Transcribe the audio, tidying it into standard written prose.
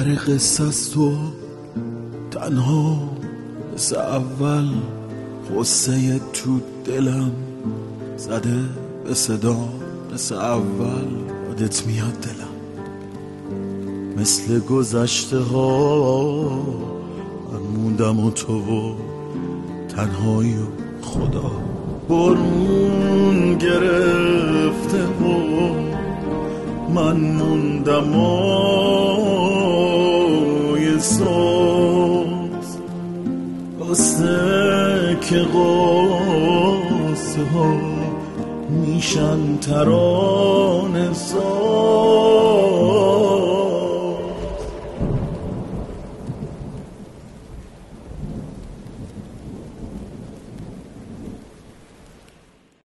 آخر قصه است و تنها مثل اول قصه تو دلم زده به صدا مثل اول یادت میاد دلم مثل گذشته ها من موندم و تو و تنهایی و خدا برمون گرفته و من موندم و یه ساز راسته که قصه ها میشن ترانه ساز